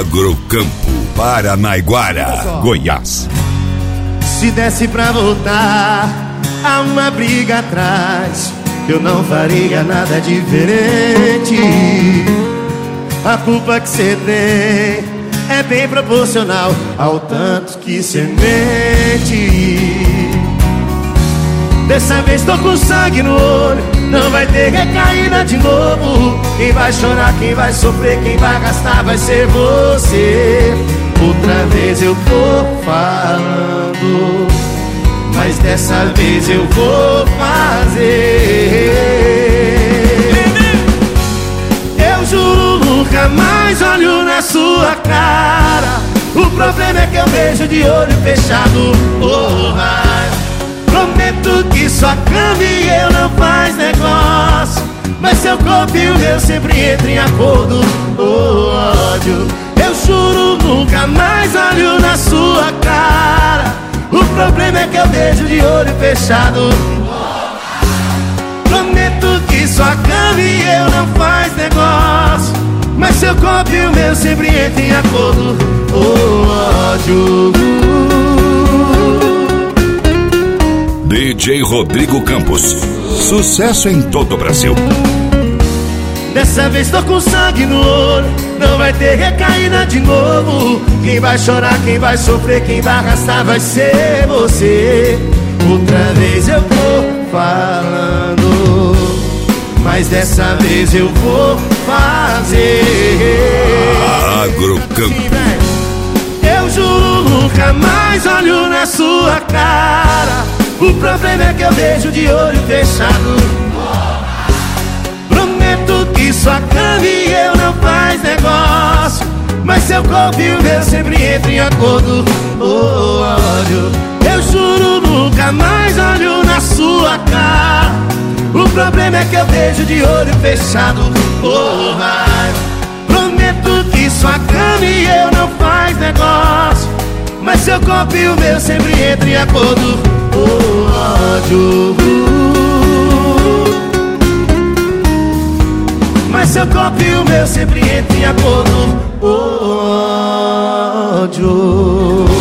Agrocampo, Paranaiguara, Goiás. Se desse pra voltar a uma briga atrás, eu não faria nada diferente. A culpa que cê tem é bem proporcional ao tanto que cê mente. Dessa vez tô com sangue no olho, não vai ter recaída de novo. Quem vai chorar, quem vai sofrer, quem vai gastar vai ser você. Outra vez eu tô falando, mas dessa vez eu vou fazer. Eu juro nunca mais olho na sua cara. O problema é que eu vejo de olho fechado. Prometo que sua cama e eu não faz negócio, mas seu corpo e o meu sempre entram em acordo. Ódio, eu juro nunca mais olho na sua cara. O problema é que eu vejo de olho fechado. Prometo que sua cama e eu não faz negócio, mas seu corpo e o meu sempre entram em acordo. Ódio. DJ Rodrigo Campos, sucesso em todo o Brasil. Dessa vez tô com sangue no olho, não vai ter recaída de novo. Quem vai chorar, quem vai sofrer, quem vai arrastar vai ser você. Outra vez eu tô falando, mas dessa vez eu vou fazer. Agrocampo. Eu juro nunca mais olho na sua cara. O problema é que eu vejo de olho fechado. Prometo que sua cama e eu não faz negócio, mas seu corpo e o meu sempre entram em acordo. Ódio, eu juro nunca mais olho na sua cara. O problema é que eu vejo de olho fechado. Prometo que sua cama e eu não faz negócio, mas seu corpo e o meu sempre entram em acordo. Ódio, mas seu corpo e o meu sempre entram em acordo. Ódio.